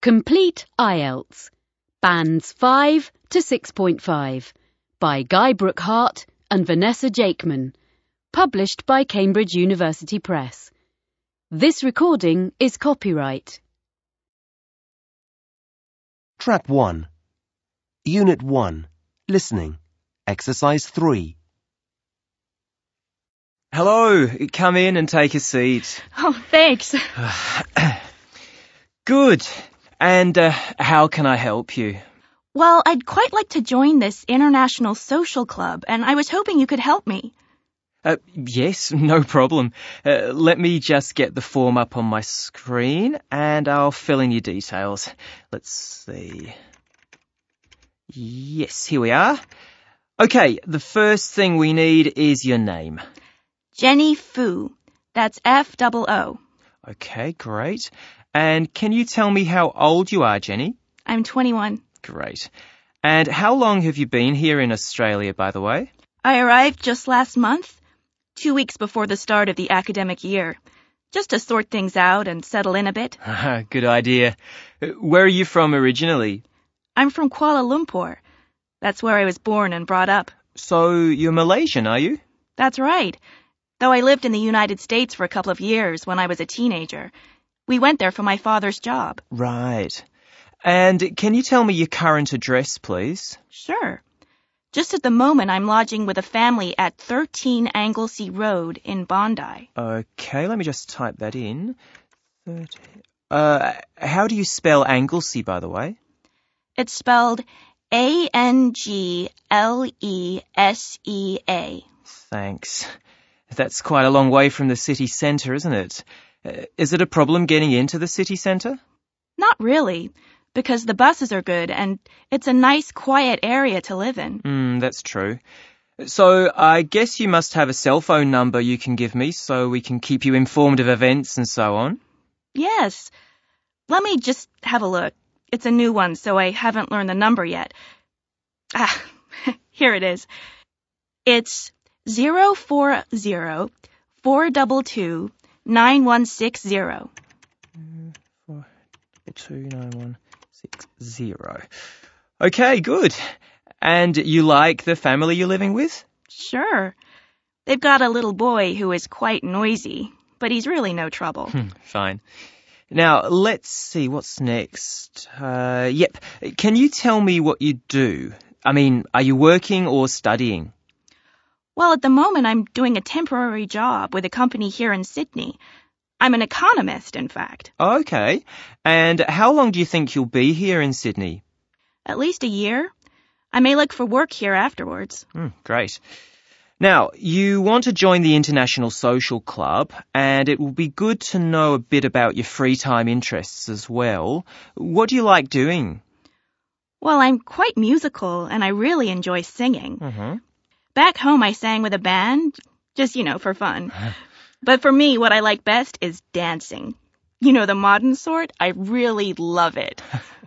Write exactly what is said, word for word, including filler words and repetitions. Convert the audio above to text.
Complete I E L T S, Bands five to six point five, by Guy Brookhart and Vanessa Jakeman, published by Cambridge University Press. This recording is copyright. Track one. Unit one. Listening. Exercise three. Hello, come in and take a seat. Oh, thanks. Good. And uh, how can I help you? Well, I'd quite like to join this international social club, and I was hoping you could help me. Uh, yes, no problem. Uh, let me just get the form up on my screen, and I'll fill in your details. Let's see. Yes, here we are. Okay, the first thing we need is your name. Jenny Fu. That's F O O. Okay, great. And can you tell me how old you are, Jenny? I'm twenty-one. Great. And how long have you been here in Australia, by the way? I arrived just last month, two weeks before the start of the academic year, just to sort things out and settle in a bit. Good idea. Where are you from originally? I'm from Kuala Lumpur. That's where I was born and brought up. So you're Malaysian, are you? That's right. Though I lived in the United States for a couple of years when I was a teenager. We went there for my father's job. Right. And can you tell me your current address, please? Sure. Just at the moment, I'm lodging with a family at thirteen Anglesey Road in Bondi. Okay, let me just type that in. thirty Uh, how do you spell Anglesey, by the way? It's spelled A N G L E S E A. Thanks. That's quite a long way from the city centre, isn't it? Uh, is it a problem getting into the city centre? Not really, because the buses are good and it's a nice, quiet area to live in. Mm, that's true. So I guess you must have a cell phone number you can give me so we can keep you informed of events and so on. Yes. Let me just have a look. It's a new one, so I haven't learned the number yet. Ah, here it is. It's zero four zero four two two nine one six zero. Four two nine one six zero. Okay, good. And you like the family you're living with? Sure. They've got a little boy who is quite noisy, but he's really no trouble. Fine. Now, let's see, what's next? Uh, yep. Can you tell me what you do? I mean, are you working or studying? Well, at the moment, I'm doing a temporary job with a company here in Sydney. I'm an economist, in fact. Okay. And how long do you think you'll be here in Sydney? At least a year. I may look for work here afterwards. Mm, great. Now, you want to join the International Social Club, and it will be good to know a bit about your free time interests as well. What do you like doing? Well, I'm quite musical, and I really enjoy singing. Mm-hmm. Back home, I sang with a band, just, you know, for fun. But for me, what I like best is dancing. You know, the modern sort, I really love it.